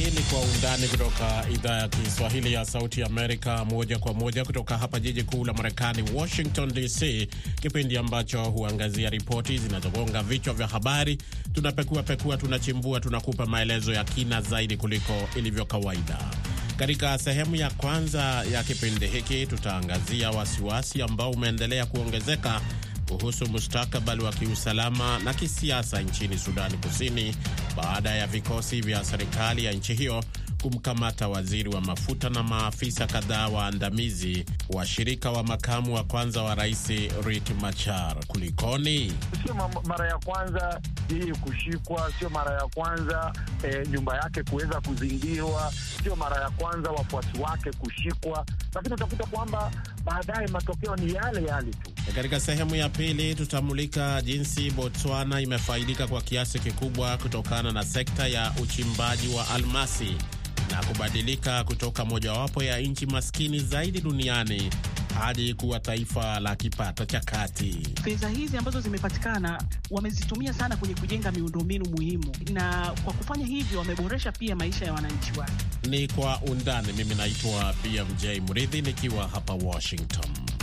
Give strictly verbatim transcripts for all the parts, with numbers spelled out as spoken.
ni Kwa Undani kutoka idhaa ya Kiswahili ya Sauti Amerika, moja kwa moja kutoka hapa jiji kuu la Marekani, Washington D C, kipindi ambacho huangazia ripoti zinazogonga vichwa vya habari. Tunapekua pekua, tunachimbua, tunakupa maelezo ya kina zaidi kuliko ilivyo kawaida. Katika sehemu ya kwanza ya kipindi hiki tutaangazia wasiwasi ambao umeendelea kuongezeka kuhusu mustakabali wa kiusalama na kisiasa nchini Sudani Kusini baada ya vikosi vya serikali ya nchi hiyo kumkamata waziri wa mafuta na maafisa kadhaa waandamizi washirika wa makamu wa kwanza wa rais Riek Machar. Kulikoni? Sio mara ya kwanza yeye kushikwa, sio mara ya kwanza e, nyumba yake kuweza kuzingirwa, sio mara ya kwanza wafuasi wake kushikwa, lakini utakuta kwamba baadaye matokeo ni yale yale tu. Katika sehemu ya pili tutamulika jinsi Botswana imefaidika kwa kiasi kikubwa kutokana na sekta ya uchimbaji wa almasi na kubadilika kutoka mojawapo ya nchi maskini zaidi duniani hadi kuwa taifa la kipato cha kati. Pesa hizi ambazo zimepatikana wamezitumia sana kwenye kujenga miundombinu muhimu, na kwa kufanya hivyo wameboresha pia maisha ya wananchi wake. Ni Kwa Undani. Mimi naitwa B M J Murithi nikiwa hapa Washington.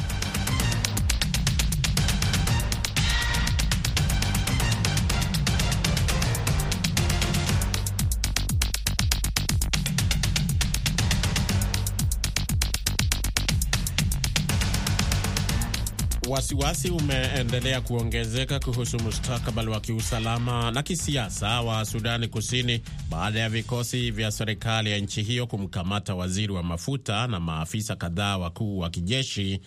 Wasiwasi umeendelea kuongezeka kuhusu mustakabali wa kiusalama na kisiasa wa Sudani Kusini baada ya vikosi vya serikali ya nchi hiyo kumkamata waziri wa mafuta na maafisa kadhaa wakuu wa kijeshi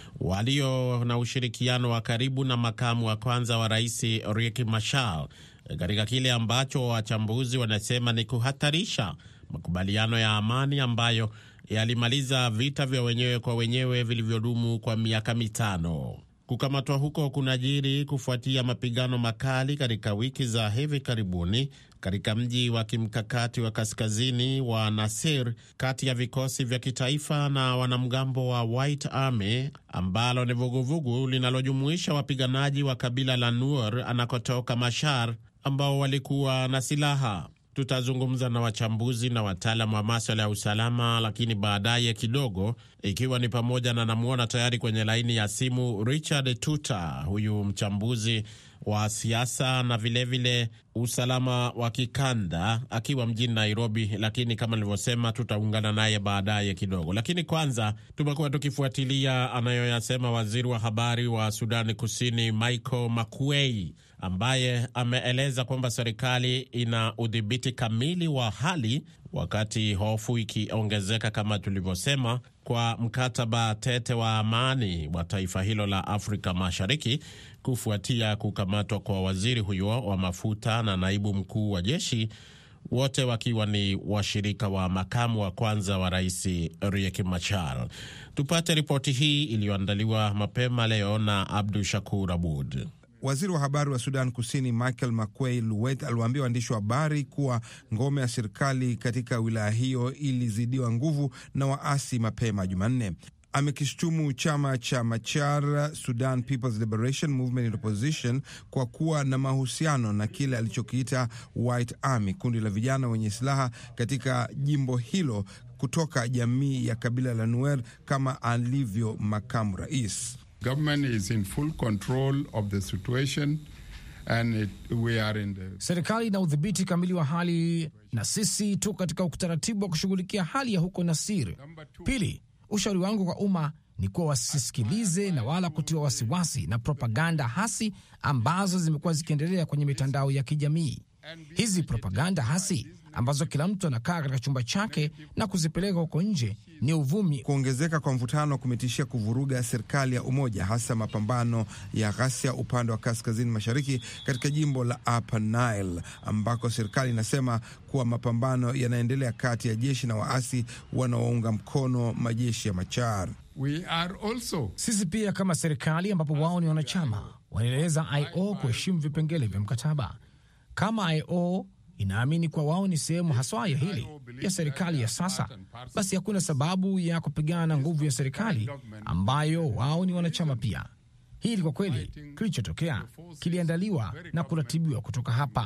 walio na ushirikiano wa karibu na makamu wa kwanza wa rais Riek Machar, katika kile ambacho wachambuzi wanasema ni kuhatarisha makubaliano ya amani ambayo yalimaliza vita vya wenyewe kwa wenyewe vilivyodumu kwa miaka mitano. Kukamatwa huko kunajiri kufuatia mapigano makali katika wiki za hivi karibuni katika mji wa kimkakati wa kaskazini wa Nasir kati ya vikosi vya kitaifa na wanamgambo wa White Army, ambalo ni vuguvugu linalojumuisha wapiganaji wa kabila la Nuer anakotoka Machar ambao walikuwa na silaha. Tutazungumza na wachambuzi na wataalamu wa masuala ya usalama, lakini baadaye kidogo, ikiwa ni pamoja na namuona tayari kwenye laini ya simu Richard Tuta, huyu mchambuzi wa siasa na vilevile vile usalama wa kikanda akiwa mjini Nairobi, lakini kama nilivyosema tutaungana naye baadaye kidogo. Lakini kwanza tumekuwa tukifuatilia anayoyasema waziri wa habari wa Sudani Kusini Michael Makuei, ambaye ameeleza kwamba serikali ina udhibiti kamili wa hali, wakati hofu ikiongezeka kama tulivyosema kwa mkataba tete wa amani wa taifa hilo la Afrika Mashariki kufuatia kukamatwa kwa waziri huyo wa mafuta na naibu mkuu wa jeshi, wote wakiwa ni washirika wa makamu wa kwanza wa rais Riek Machar. Tupate ripoti hii iliyoandaliwa mapema leo na Abdul Shakur Abud. Waziri wa habari wa Sudan Kusini Michael Makuei Luwet aliwaambia waandishi wa habari kuwa ngome ya serikali katika wilaya hiyo ilizidiwa nguvu na waasi mapema Jumanne. Amekishtumu chama cha Machar, Sudan People's Liberation Movement in Opposition, kwa kuwa na mahusiano na kile alichokiita White Army, kundi la vijana wenye silaha katika jimbo hilo kutoka jamii ya kabila la Nuer, kama alivyo makamu rais. Government is in full control of the situation and it, we are in the... Serikali ina udhibiti kamili wa hali na sisi tu katika utaratibu wa kushughulikia hali ya huko Nasir. Pili, ushauri wangu kwa umma ni kuwa wasisikilize na wala kutiwa wasiwasi na propaganda hasi ambazo zimekuwa zikiendelea kwenye mitandao ya kijamii. Hizi propaganda hasi ambazo kila mtu anakaa katika chumba chake na kuzipeleka huko nje ni uvumi. Kuongezeka kwa mvutano kumetishia kuvuruga serikali ya umoja, hasa mapambano ya ghasia upande wa kaskazini mashariki katika jimbo la Upper Nile, ambako serikali inasema kuwa mapambano yanaendelea kati ya jeshi na waasi wanaounga mkono majeshi ya Machar. We are also... Sisi pia kama serikali, ambapo wao ni wanachama, wanaeleza I O kuheshimu vipengele vya mkataba. Kama I O inaamini kwa wao ni sehemu haswa ya hili ya serikali ya sasa, basi hakuna sababu ya kupigana na nguvu ya serikali ambayo wao ni wanachama pia. Hili kwa kweli kilichotokea kiliandaliwa na kuratibiwa kutoka hapa.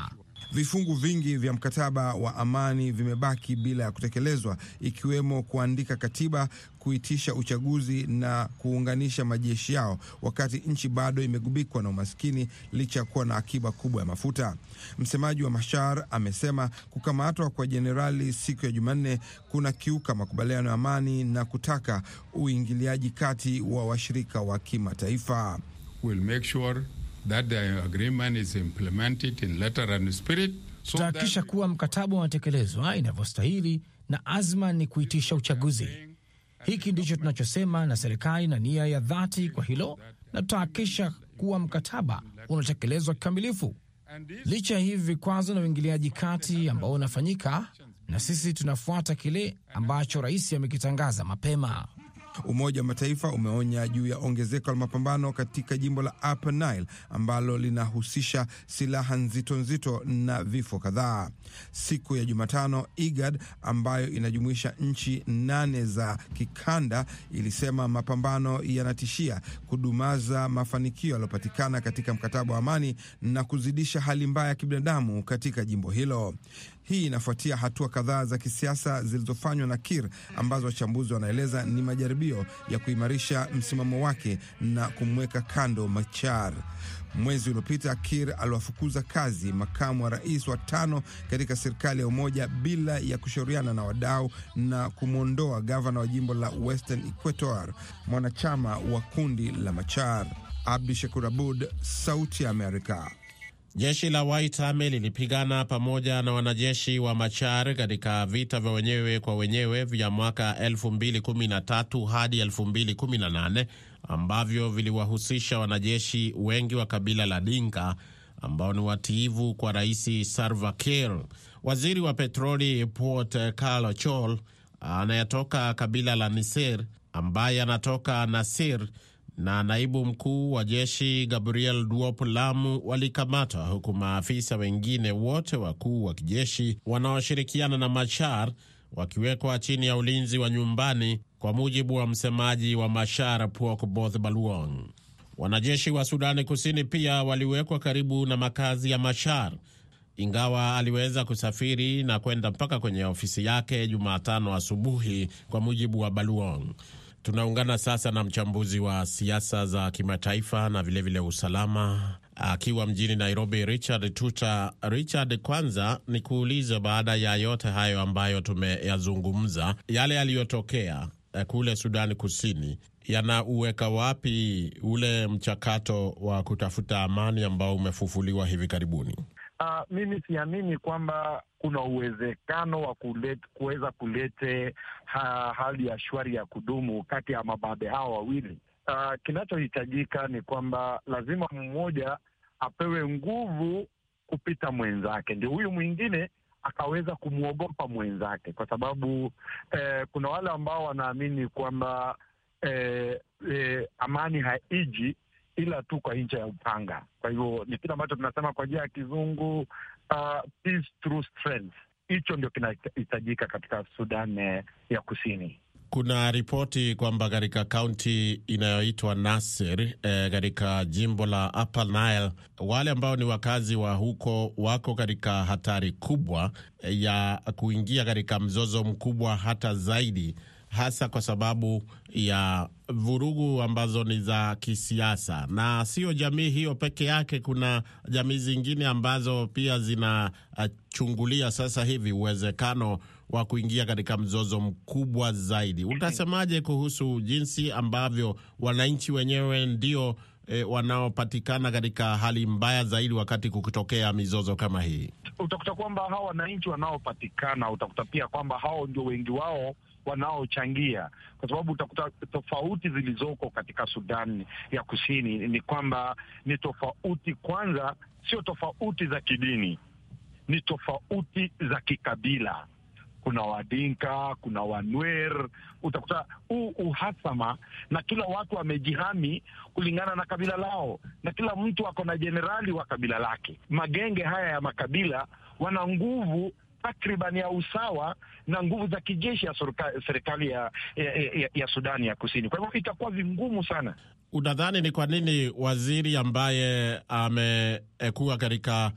Vifungu vingi vya mkataba wa amani vimebaki bila ya kutekelezwa, ikiwemo kuandika katiba, kuitisha uchaguzi na kuunganisha majeshi yao, wakati nchi bado imegubikwa na umaskini licha ya kuwa na akiba kubwa ya mafuta. Msemaji wa Machar amesema kukamatwa kwa jenerali siku ya Jumanne kuna kiuka makubaliano ya amani na kutaka uingiliaji kati wa washirika wa kimataifa. We'll make sure that the agreement is implemented in letter and spirit. So tutahakikisha kuwa mkataba unatekelezwa inavyostahili na azma ni kuitisha uchaguzi. Hiki ndicho tunachosema, na serikali na nia ya dhati kwa hilo, na tutahakikisha kuwa mkataba unatekelezwa kikamilifu. Licha ya hivi vikwazo na uingiliaji kati ambao unafanyika, na sisi tunafuata kile ambacho rais amekitangaza mapema. Umoja wa Mataifa umeonya juu ya ongezeko la mapambano katika jimbo la Upper Nile ambalo linahusisha silaha nzito nzito na vifo kadhaa. Siku ya Jumatano, IGAD ambayo inajumuisha nchi nane za kikanda ilisema mapambano yanatishia kudumaza mafanikio yaliyopatikana katika mkataba wa amani na kuzidisha hali mbaya ya kibinadamu katika jimbo hilo. Hii inafuatia hatua kadhaa za kisiasa zilizofanywa na Kiir ambazo wachambuzi wanaeleza ni majaribio ya kuimarisha msimamo wake na kumweka kando Machar. Mwezi uliopita Kiir aliwafukuza kazi makamu wa rais wa tano katika serikali ya umoja bila ya kushauriana na wadau na kumwondoa gavana wa jimbo la Western Equator, mwanachama wa kundi la Machar. Abdi Shakur Abud, Sauti ya Amerika. Jeshi la White Army lilipigana pamoja na wanajeshi wa Machar katika vita vya wenyewe kwa wenyewe vya mwaka elfu mbili kumi na tatu hadi elfu mbili kumi na nane ambavyo viliwahusisha wanajeshi wengi wa kabila la Dinka ambao ni watiivu kwa Rais Salva Kiir. Waziri wa petroli Port Carlo Chol anayetoka kabila la Nisir ambaye anatoka Nasir na naibu mkuu wa jeshi Gabriel Duop Lamu walikamatwa, huku maafisa wengine wote wakuu wa kijeshi wanaoshirikiana na Machar wakiwekwa chini ya ulinzi wa nyumbani, kwa mujibu wa msemaji wa Machar Pok Both Baluong. Wanajeshi wa Sudani Kusini pia waliwekwa karibu na makazi ya Machar, ingawa aliweza kusafiri na kwenda mpaka kwenye ofisi yake Jumatano asubuhi, kwa mujibu wa Baluong. Tunaungana sasa na mchambuzi wa siasa za kimataifa na vilevile vile usalama akiwa mjini Nairobi, Richard Tuta. Richard, kwanza ni kuuliza, baada ya yote hayo ambayo tumeyazungumza, yale yaliyotokea kule Sudani Kusini yanauweka wapi ule mchakato wa kutafuta amani ambao umefufuliwa hivi karibuni? Uh, mimi siamini kwamba kuna uwezekano wa kuweza kulete ha, hali ya shwari ya kudumu kati ya mababe hao wawili. Uh, kinachohitajika ni kwamba lazima mmoja apewe nguvu kupita mwenzake, ndio huyu mwingine akaweza kumwogopa mwenzake, kwa sababu eh, kuna wale ambao wanaamini kwamba eh, eh, amani haiji ila tu kwa ncha ya upanga. Kwa hivyo ni kitu ambacho tunasema kwa njia ya kizungu uh, peace through strength. Hicho ndio kinahitajika katika Sudan ya Kusini. Kuna ripoti kwamba katika kaunti inayoitwa Nasir katika eh, jimbo la Upper Nile, wale ambao ni wakazi wa huko wako katika hatari kubwa eh, ya kuingia katika mzozo mkubwa hata zaidi, hasa kwa sababu ya vurugu ambazo ni za kisiasa. Na sio jamii hiyo peke yake, kuna jamii zingine ambazo pia zinachungulia uh, sasa hivi uwezekano wa kuingia katika mzozo mkubwa zaidi. Utasemaje kuhusu jinsi ambavyo wananchi wenyewe ndio eh, wanaopatikana katika hali mbaya zaidi wakati kukitokea mizozo kama hii? Utakuta kwamba hao wananchi wanaopatikana, utakuta pia kwamba hao ndio wengi wao wanaochangia, kwa sababu utakuta tofauti zilizoko katika Sudan ya Kusini ni kwamba ni tofauti, kwanza sio tofauti za kidini, ni tofauti za kikabila. Kuna Wadinka, kuna Wanwer, utakuta huu uhasama, na kila watu wamejihami kulingana na kabila lao, na kila mtu ako na jenerali wa kabila lake. Magenge haya ya makabila wana nguvu takriban ya usawa na nguvu za kijeshi ya serikali ya, ya, ya, ya Sudani ya Kusini. Kwa hivyo itakuwa vingumu sana. Unadhani ni kwa nini waziri ambaye amekuwa katika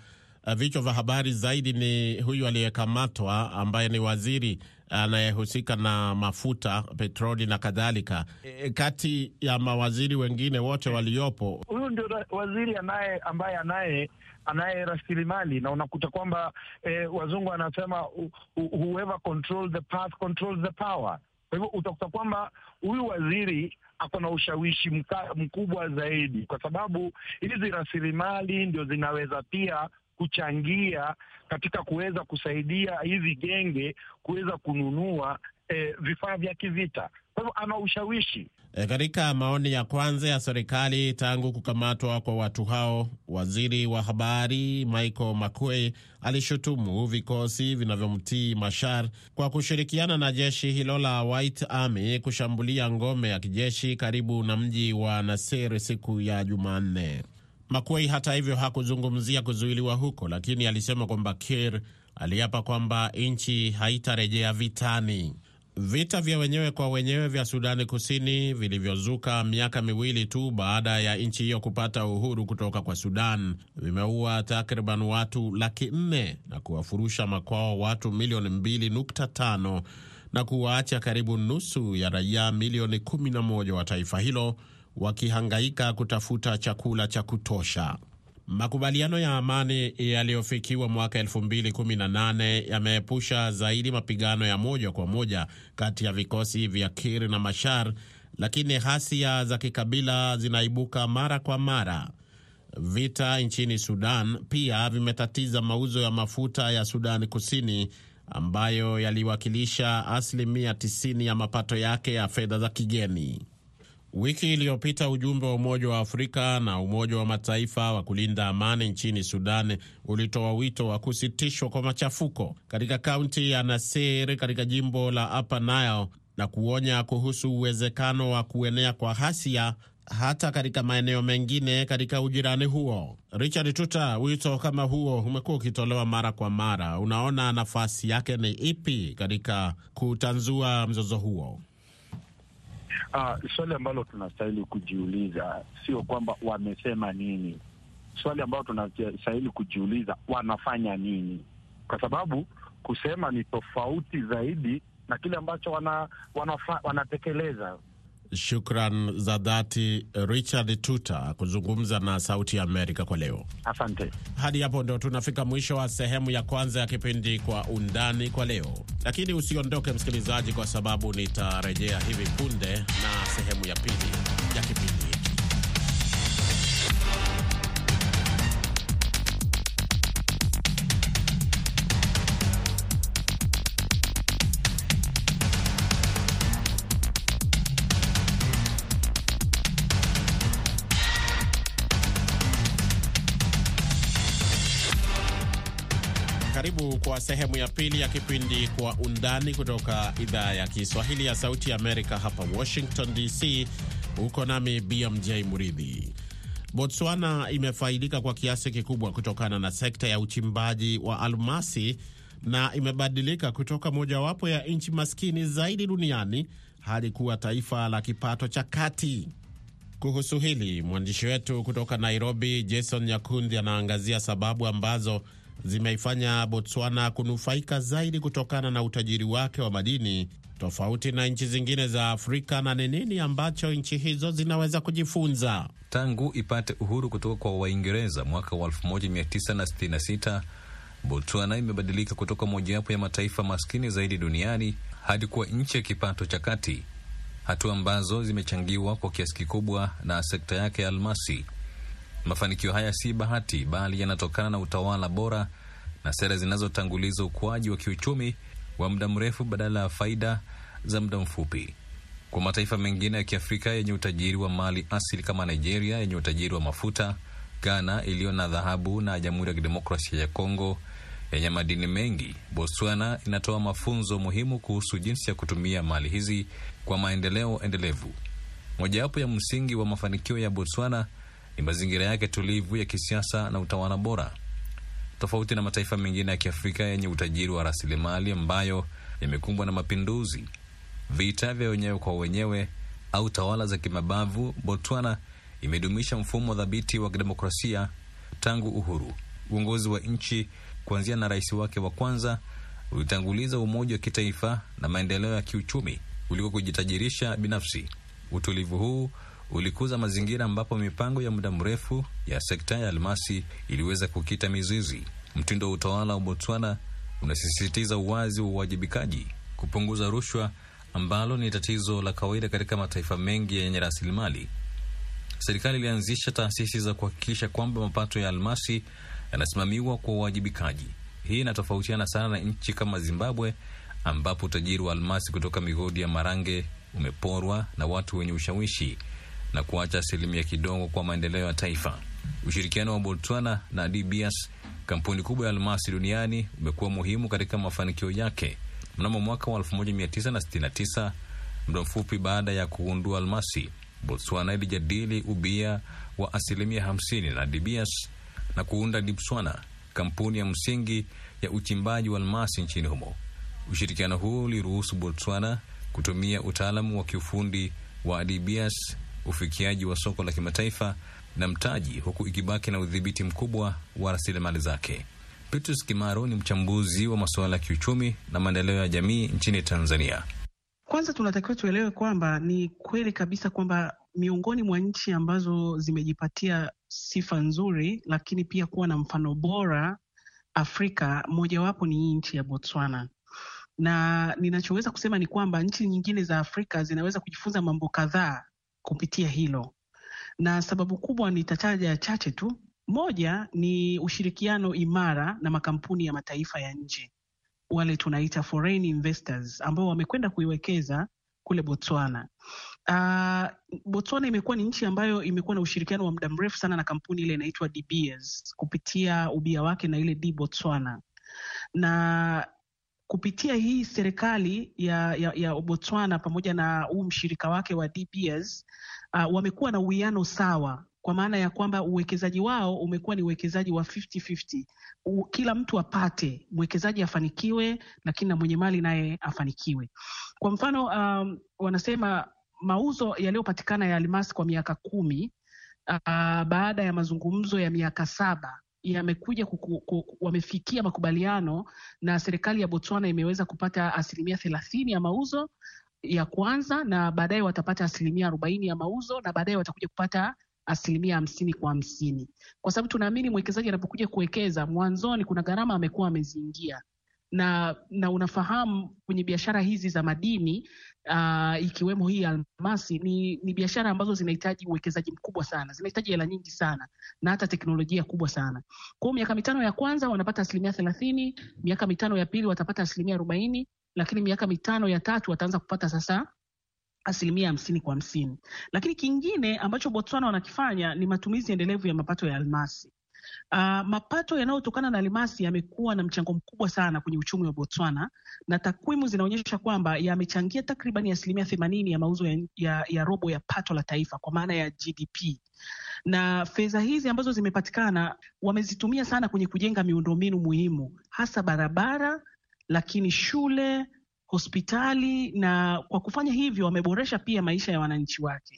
vichwa vya habari zaidi ni huyu aliyekamatwa ambaye ni waziri anayehusika na mafuta, petroli na kadhalika. E, kati ya mawaziri wengine wote waliopo, huyu ndio waziri anaye ambaye anaye anaye rasilimali, na unakuta kwamba eh, wazungu anasema whoever control the path controls the power. Kwa hivyo utakuta kwamba huyu waziri ako na ushawishi mka, mkubwa zaidi, kwa sababu hizi rasilimali ndio zinaweza pia kuchangia katika kuweza kusaidia hizi genge kuweza kununua eh, vifaa vya kivita. Kwa hivyo ana ushawishi. E, katika maoni ya kwanza ya serikali tangu kukamatwa kwa watu hao, waziri wa habari Michael Makuei alishutumu vikosi vinavyomtii Machar kwa kushirikiana na jeshi hilo la White Army kushambulia ngome ya kijeshi karibu na mji wa Nasir siku ya Jumanne. Makuei hata hivyo hakuzungumzia kuzuiliwa huko, lakini alisema kwamba Kiir aliapa kwamba nchi haitarejea vitani. Vita vya wenyewe kwa wenyewe vya Sudani Kusini vilivyozuka miaka miwili tu baada ya nchi hiyo kupata uhuru kutoka kwa Sudan vimeua takriban watu laki nne na kuwafurusha makwao watu milioni mbili nukta tano na kuwaacha karibu nusu ya raia milioni kumi na moja wa taifa hilo wakihangaika kutafuta chakula cha kutosha. Makubaliano ya amani yaliyofikiwa mwaka elfu mbili kumi na nane yameepusha zaidi mapigano ya moja kwa moja kati ya vikosi vya Kiir na Machar, lakini ghasia za kikabila zinaibuka mara kwa mara. Vita nchini Sudan pia vimetatiza mauzo ya mafuta ya Sudani Kusini ambayo yaliwakilisha asilimia tisini ya mapato yake ya fedha za kigeni. Wiki iliyopita ujumbe wa Umoja wa Afrika na Umoja wa Mataifa wa kulinda amani nchini Sudan ulitoa wito wa kusitishwa kwa machafuko katika kaunti ya Nasir katika jimbo la Upper Nile na kuonya kuhusu uwezekano wa kuenea kwa ghasia hata katika maeneo mengine katika ujirani huo. Richard Tuta, wito kama huo umekuwa ukitolewa mara kwa mara. Unaona nafasi yake ni ipi katika kutanzua mzozo huo? Uh, swali ambalo tunastahili kujiuliza sio kwamba wamesema nini. Swali ambalo tunastahili kujiuliza wanafanya nini, kwa sababu kusema ni tofauti zaidi na kile ambacho wana, wanafa, wanatekeleza. Shukran za dhati Richard Tuta kuzungumza na Sauti ya Amerika kwa leo. Asante. Hadi hapo ndo tunafika mwisho wa sehemu ya kwanza ya kipindi Kwa Undani kwa leo. Lakini usiondoke msikilizaji, kwa sababu nitarejea hivi punde na sehemu ya pili ya kipindi. Karibu kwa sehemu ya pili ya kipindi Kwa Undani kutoka idhaa ya Kiswahili ya Sauti ya Amerika hapa Washington D C. Uko nami B M J Muridhi. Botswana imefaidika kwa kiasi kikubwa kutokana na sekta ya uchimbaji wa almasi na imebadilika kutoka mojawapo ya nchi maskini zaidi duniani hadi kuwa taifa la kipato cha kati. Kuhusu hili, mwandishi wetu kutoka Nairobi Jason Nyakundi anaangazia sababu ambazo zimeifanya Botswana kunufaika zaidi kutokana na utajiri wake wa madini tofauti na nchi zingine za Afrika, na ni nini ambacho nchi hizo zinaweza kujifunza. Tangu ipate uhuru kutoka kwa Waingereza mwaka wa elfu moja mia tisa sitini na sita, Botswana imebadilika kutoka mojawapo ya mataifa maskini zaidi duniani hadi kuwa nchi ya kipato cha kati, hatua ambazo zimechangiwa kwa kiasi kikubwa na sekta yake ya almasi. Mafanikio haya si bahati, bali yanatokana na utawala bora na sera zinazotanguliza ukuaji wa kiuchumi wa muda mrefu badala ya faida za muda mfupi. Kwa mataifa mengine ya Kiafrika yenye utajiri wa mali asili kama Nigeria yenye utajiri wa mafuta, Ghana iliyo na dhahabu na Jamhuri ya Kidemokrasia ya Kongo yenye madini mengi, Botswana inatoa mafunzo muhimu kuhusu jinsi ya kutumia mali hizi kwa maendeleo endelevu. Mojawapo ya msingi wa mafanikio ya Botswana ni mazingira yake tulivu ya kisiasa na utawala bora. Tofauti na mataifa mengine ya Kiafrika yenye utajiri wa rasilimali ambayo yamekumbwa na mapinduzi, vita vya wenyewe kwa wenyewe au tawala za kimabavu, Botswana imedumisha mfumo dhabiti wa demokrasia tangu uhuru. Uongozi wa nchi kuanzia na rais wake wa kwanza ulitanguliza umoja wa kitaifa na maendeleo ya kiuchumi kuliko kujitajirisha binafsi. Utulivu huu ulikuza mazingira ambapo mipango ya muda mrefu ya sekta ya almasi iliweza kukita mizizi. Mtindo wa utawala wa Botswana unasisitiza uwazi wa uwajibikaji, kupunguza rushwa ambalo ni tatizo la kawaida katika mataifa mengi yenye rasilimali. Serikali ilianzisha taasisi za kuhakikisha kwamba mapato ya almasi yanasimamiwa kwa uwajibikaji. Hii inatofautiana sana na nchi kama Zimbabwe ambapo utajiri wa almasi kutoka migodi ya Marange umeporwa na watu wenye ushawishi na kuacha asilimia kidogo kwa maendeleo ya taifa. Ushirikiano wa Botswana na D B S, kampuni kubwa ya almasi duniani, umekuwa muhimu katika mafanikio yake. Mnamo mwaka wa elfu moja mia tisa sitini na tisa, muda mfupi baada ya kugundua almasi, Botswana ilijadili ubia wa asilimia hamsini na D B S na kuunda Dipswana, kampuni ya msingi ya uchimbaji wa almasi nchini humo. Ushirikiano huu uliruhusu Botswana kutumia utaalamu wa kiufundi wa D B S, ufikiaji wa soko la kimataifa na mtaji, huku ikibaki na udhibiti mkubwa wa rasilimali zake. Petrus Kimaro ni mchambuzi wa masuala ya kiuchumi na maendeleo ya jamii nchini Tanzania. Kwanza tunatakiwa tuelewe kwamba ni kweli kabisa kwamba miongoni mwa nchi ambazo zimejipatia sifa nzuri lakini pia kuwa na mfano bora Afrika, mojawapo ni nchi ya Botswana. Na ninachoweza kusema ni kwamba nchi nyingine za Afrika zinaweza kujifunza mambo kadhaa kupitia hilo. Na sababu kubwa nitataja chache tu. Moja ni ushirikiano imara na makampuni ya mataifa ya nje, wale tunaita foreign investors ambao wamekwenda kuiwekeza kule Botswana. Uh, Botswana imekuwa ni nchi ambayo imekuwa na ushirikiano wa muda mrefu sana na kampuni ile inaitwa D B S kupitia ubia wake na ile D Botswana. Na kupitia hii serikali ya, ya, ya Botswana pamoja na huu mshirika wake wa D B S uh, wamekuwa na uwiano sawa, kwa maana ya kwamba uwekezaji wao umekuwa ni uwekezaji wa fifty fifty. U, kila mtu apate, mwekezaji afanikiwe, lakini na mwenye mali naye afanikiwe. Kwa mfano, um, wanasema mauzo yaliyopatikana ya almasi kwa miaka kumi uh, baada ya mazungumzo ya miaka saba yamekuja kuku, kuku, wamefikia makubaliano na serikali ya Botswana imeweza kupata asilimia thelathini ya mauzo ya kwanza, na baadaye watapata asilimia arobaini ya mauzo, na baadaye watakuja kupata asilimia hamsini kwa hamsini. Kwa sababu tunaamini mwekezaji anapokuja kuwekeza, mwanzoni kuna gharama amekuwa ameziingia. Na, na unafahamu kwenye biashara hizi za madini uh, ikiwemo hii almasi ni, ni biashara ambazo zinahitaji uwekezaji mkubwa sana, zinahitaji hela nyingi sana na hata teknolojia kubwa sana. Kwa miaka mitano ya kwanza wanapata asilimia thelathini, miaka mitano ya pili watapata asilimia arobaini, lakini miaka mitano ya tatu wataanza kupata sasa asilimia hamsini kwa hamsini. Lakini kingine ambacho Botswana wanakifanya ni matumizi endelevu ya mapato ya almasi. Uh, mapato yanayotokana na almasi yamekuwa na mchango mkubwa sana kwenye uchumi wa Botswana, na takwimu zinaonyesha kwamba yamechangia takriban asilimia themanini ya mauzo ya, ya, ya robo ya pato la taifa, kwa maana ya G D P. Na fedha hizi ambazo zimepatikana wamezitumia sana kwenye kujenga miundombinu muhimu, hasa barabara, lakini shule, hospitali, na kwa kufanya hivyo wameboresha pia maisha ya wananchi wake.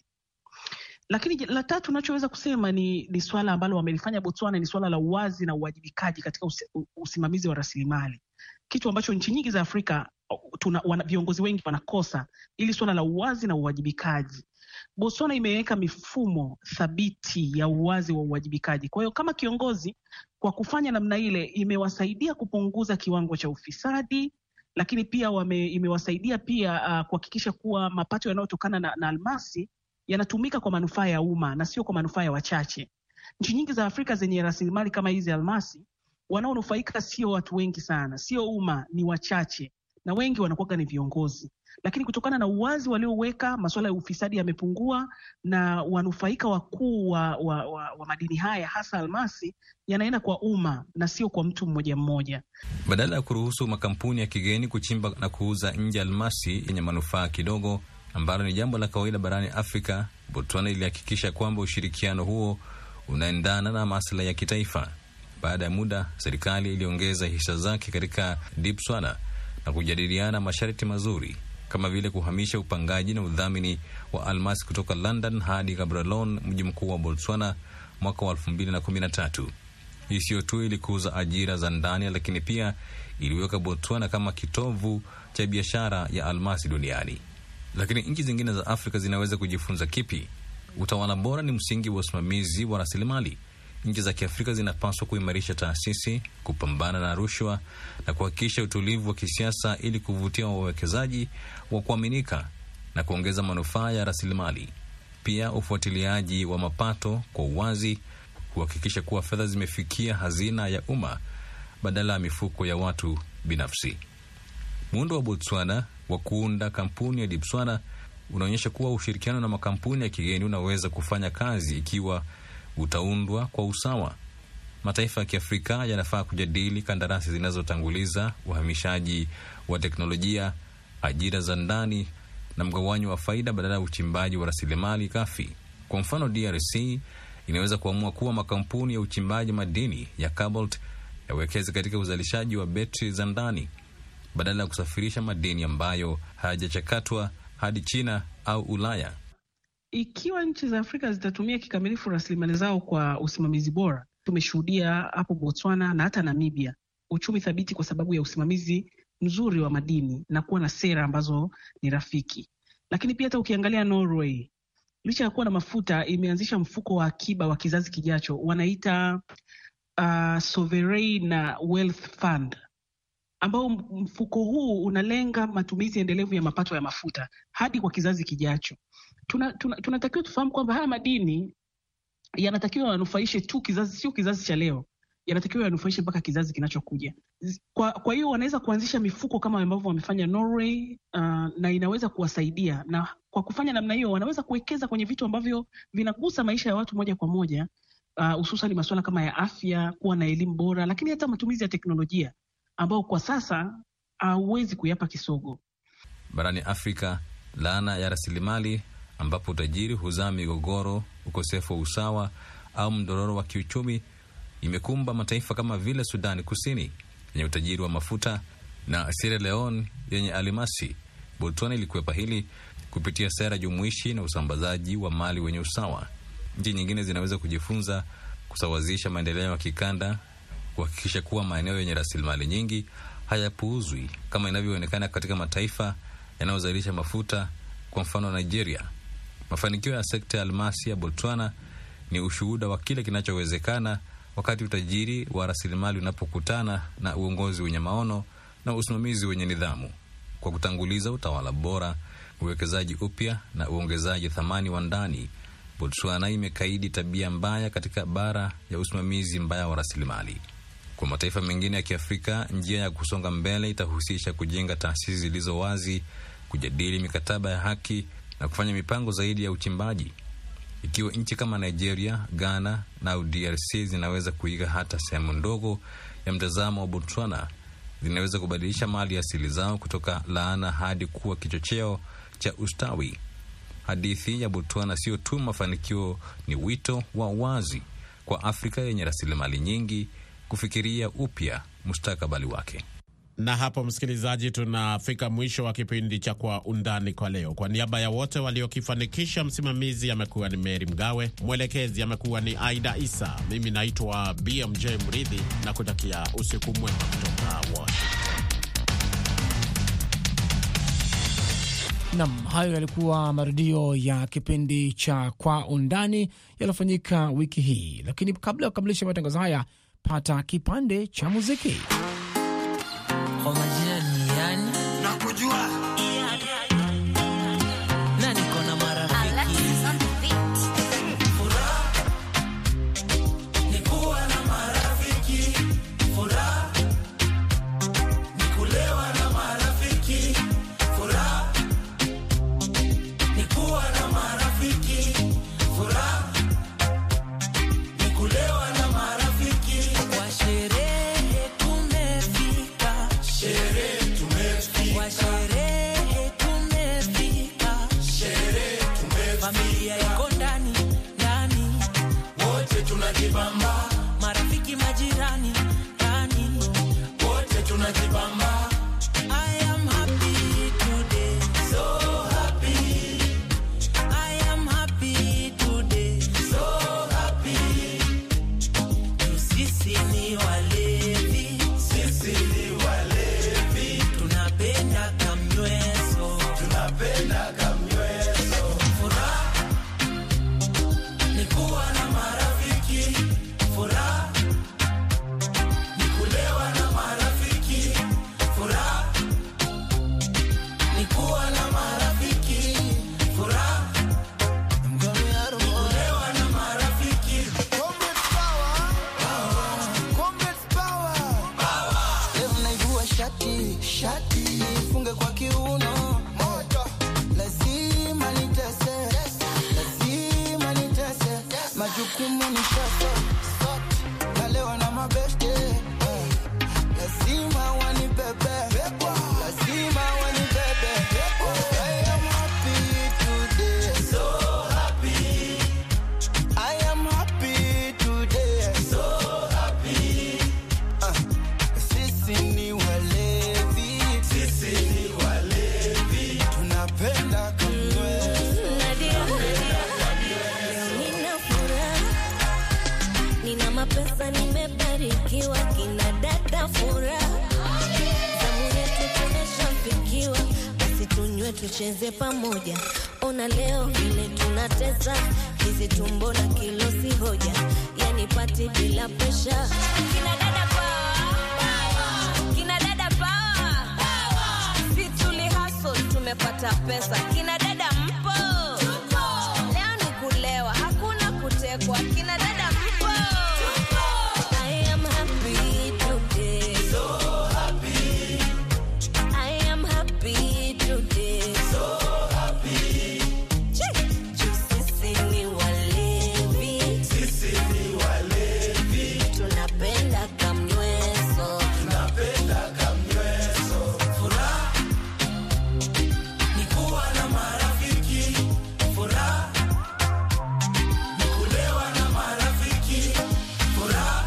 Lakini la tatu nachoweza kusema ni, ni swala ambalo wamelifanya Botswana, ni swala la uwazi na uwajibikaji katika usi, usimamizi wa rasilimali. Kitu ambacho nchi nyingi za Afrika tuna, wana, viongozi wengi wanakosa, ili swala la uwazi na uwajibikaji. Botswana imeweka mifumo thabiti ya uwazi wa uwajibikaji. Kwa hiyo kama kiongozi, kwa kufanya namna ile imewasaidia kupunguza kiwango cha ufisadi, lakini pia wame, imewasaidia pia uh, kuhakikisha kuwa mapato yanayotokana na, na almasi yanatumika kwa manufaa ya umma na sio kwa manufaa ya wachache. Nchi nyingi za Afrika zenye rasilimali kama hizi almasi, wanaonufaika sio watu wengi sana, sio umma, ni wachache, na wengi wanakuwa ni viongozi. Lakini kutokana na uwazi walioweka, masuala ya ufisadi yamepungua, na wanufaika wakuu wa, wa, wa, wa madini haya hasa almasi yanaenda kwa umma na sio kwa mtu mmoja mmoja. Badala ya kuruhusu makampuni ya kigeni kuchimba na kuuza nje almasi yenye manufaa kidogo, ambalo ni jambo la kawaida barani Afrika, Botswana ilihakikisha kwamba ushirikiano huo unaendana na maslahi ya kitaifa. Baada ya muda, serikali iliongeza hisa zake katika Dipswana na kujadiliana masharti mazuri, kama vile kuhamisha upangaji na udhamini wa almasi kutoka London hadi Gaborone, mji mkuu wa Botswana, mwaka wa elfu mbili na kumi na tatu. Hii sio tu ilikuza ajira za ndani, lakini pia iliweka Botswana kama kitovu cha biashara ya almasi duniani. Lakini nchi zingine za Afrika zinaweza kujifunza kipi? Utawala bora ni msingi wa usimamizi wa rasilimali. Nchi za Kiafrika zinapaswa kuimarisha taasisi, kupambana na rushwa na kuhakikisha utulivu wa kisiasa ili kuvutia wawekezaji wa kuaminika na kuongeza manufaa ya rasilimali. Pia ufuatiliaji wa mapato kwa uwazi, kuhakikisha kuwa fedha zimefikia hazina ya umma badala ya mifuko ya watu binafsi. Muundo wa Botswana wa kuunda kampuni ya Dipswana unaonyesha kuwa ushirikiano na makampuni ya kigeni unaweza kufanya kazi ikiwa utaundwa kwa usawa. Mataifa ya Kiafrika yanafaa kujadili kandarasi zinazotanguliza uhamishaji wa teknolojia, ajira za ndani na mgawanyo wa faida badala ya uchimbaji wa rasilimali ghafi. Kwa mfano, D R C inaweza kuamua kuwa makampuni ya uchimbaji madini ya cobalt yawekeze katika uzalishaji wa betri za ndani badala ya kusafirisha madini ambayo hayajachakatwa hadi China au Ulaya. Ikiwa nchi za Afrika zitatumia kikamilifu rasilimali zao kwa usimamizi bora, tumeshuhudia hapo Botswana na hata Namibia uchumi thabiti kwa sababu ya usimamizi mzuri wa madini na kuwa na sera ambazo ni rafiki. Lakini pia hata ukiangalia Norway, licha ya kuwa na mafuta, imeanzisha mfuko wa akiba wa kizazi kijacho, wanaita uh, Sovereign Wealth Fund, ambao mfuko huu unalenga matumizi endelevu ya mapato ya mafuta hadi kwa kizazi kijacho. Tunatakiwa tuna, tuna tufahamu kwamba haya madini yanatakiwa yanufaishe tu kizazi, sio kizazi cha leo, yanatakiwa yanufaishe mpaka kizazi kinachokuja. Kwa, kwa hiyo wanaweza kuanzisha mifuko kama ambavyo wamefanya Norway, uh, na inaweza kuwasaidia, na kwa kufanya namna hiyo wanaweza kuwekeza kwenye vitu ambavyo vinagusa maisha ya watu moja kwa moja, hususan uh, masuala kama ya afya, kuwa na elimu bora, lakini hata matumizi ya teknolojia ambao kwa sasa hauwezi uh, kuyapa kisogo. Barani Afrika, laana ya rasilimali ambapo utajiri huzaa migogoro, ukosefu wa usawa au mdororo wa kiuchumi imekumba mataifa kama vile Sudani Kusini yenye utajiri wa mafuta na Sierra Leone yenye almasi. Botswana ilikwepa hili kupitia sera jumuishi na usambazaji wa mali wenye usawa. Nchi nyingine zinaweza kujifunza kusawazisha maendeleo ya kikanda, kuhakikisha kuwa maeneo yenye rasilimali nyingi hayapuuzwi kama inavyoonekana katika mataifa yanayozalisha mafuta, kwa mfano Nigeria. Mafanikio ya sekta ya almasi ya Botswana ni ushuhuda wa kile kinachowezekana wakati utajiri wa rasilimali unapokutana na uongozi wenye maono na usimamizi wenye nidhamu. Kwa kutanguliza utawala bora, uwekezaji upya na uongezaji thamani wa ndani, Botswana imekaidi tabia mbaya katika bara ya usimamizi mbaya wa rasilimali. Kwa mataifa mengine ya Kiafrika, njia ya kusonga mbele itahusisha kujenga taasisi zilizo wazi, kujadili mikataba ya haki na kufanya mipango zaidi ya uchimbaji. Ikiwa nchi kama Nigeria, Ghana na D R C zinaweza kuiga hata sehemu ndogo ya mtazamo wa Botswana, zinaweza kubadilisha mali asili zao kutoka laana hadi kuwa kichocheo cha ustawi. Hadithi ya Botswana sio tu mafanikio, ni wito wa wazi kwa Afrika yenye rasilimali nyingi kufikiria upya mustakabali wake. Na hapo, msikilizaji, tunafika mwisho wa kipindi cha Kwa Undani kwa leo. Kwa niaba ya wote waliokifanikisha, msimamizi amekuwa ni Mary Mgawe, mwelekezi amekuwa ni Aida Isa, mimi naitwa B M J Mridhi na kutakia usiku mwema kutoka Washington. Naam, hayo yalikuwa marudio ya kipindi cha Kwa Undani yaliyofanyika wiki hii, lakini kabla ya kukamilisha matangazo haya, pata kipande cha muziki. Kwa majina ni yani na kujua na niko na marafiki. Furaha ni kuwa na marafiki, furaha ni kulewa na marafiki, furaha ni kuwa na marafiki, furaha ni kulewa na marafiki. Kwa sherehe tumefika, sherehe tumefika, kwa sherehe shati nifunge kwa kiuno moto, lazima nitese, lazima nitese, majukumu ni shaka na leo na mabeste, lazima wanibebe, lazima wanibebe. I am happy today, so happy. I am happy today, so happy. uh, Sisi ni walevi, sisi ni walevi, tunapenda kamwe. Nina furaha, nina mapesa, nimebarikiwa, kina dada furaha, zamu yetu tumeshafikiwa, basi tunywe tucheze pamoja. Ona leo vile tunatesa, hizi tumbo na kilo si hoja, yani pati bila presha. Kina dada power, kina dada power, si tuli hustle tumepata pesa. Kina dada mpo, leo ni kulewa, hakuna kutekwa. Kina dada mpo, I am happy today, so happy. I am happy today, so happy. Sisi ni walevi, sisi ni walevi, tunapenda kamnyweso, tunapenda kamnyweso. Furaha ni kuwa na marafiki, furaha ni kulewa na marafiki, furaha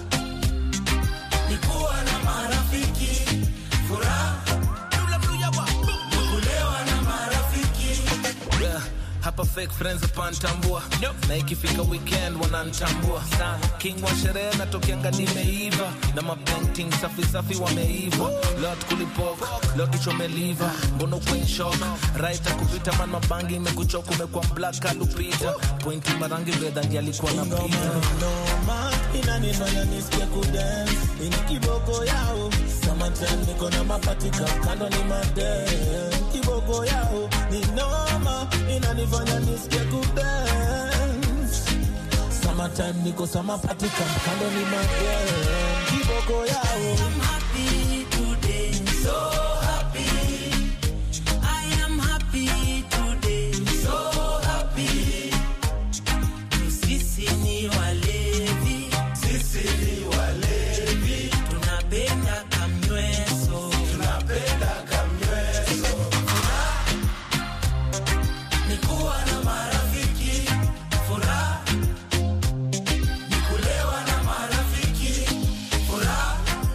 ni kuwa na marafiki, furaha ni kulewa na marafiki. Yeah, hapa fake friends hapantambua, nope. Na ikifika weekend wanantambua sana. King wa sherehe natokianga nimeiva, na mapainting safi safi wameiva. Lot kulipoka, lot ichomeliva, mbono kwenye shock. Right kupita man mabangi imekuchoka, umekuwa black alupita. Pointi marangi veda ndi alikuwa na pita. Noma, inanifanya nisikie kudance, ini kiboko yao. Summertime niko na mapatika, kando ni madance. Kiboko yao, ni noma, inanifanya nisikie kudance. Summertime niko sama patika, kando ni madance. Kiboko yao. I'm happy today, so happy. I am happy today, so happy. Sisi ni walevi, sisi ni walevi, tunapenda kamnyweso, tunapenda kamnyweso. Furaha ni kuwa na marafiki, furaha ni kulewa na marafiki, furaha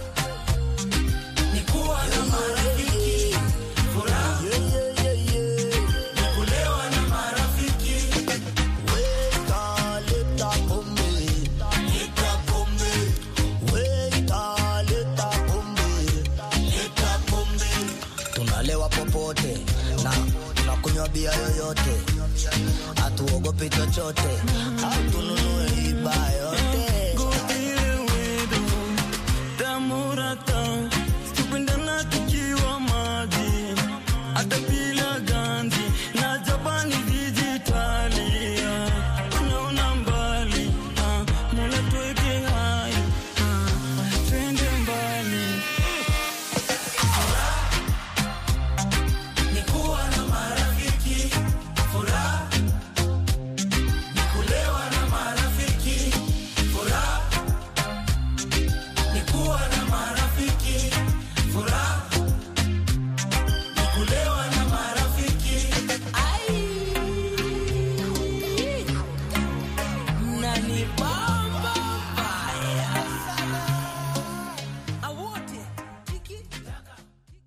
ni kuwa na marafiki, furaha ni kulewa na marafiki. Weka leta pombe, leta pombe. Weka leta pombe, leta pombe. Tunalewa popote na tunakunywa bia yoyote, hatuogopi chochote, hatununue riba yote. Tamura tam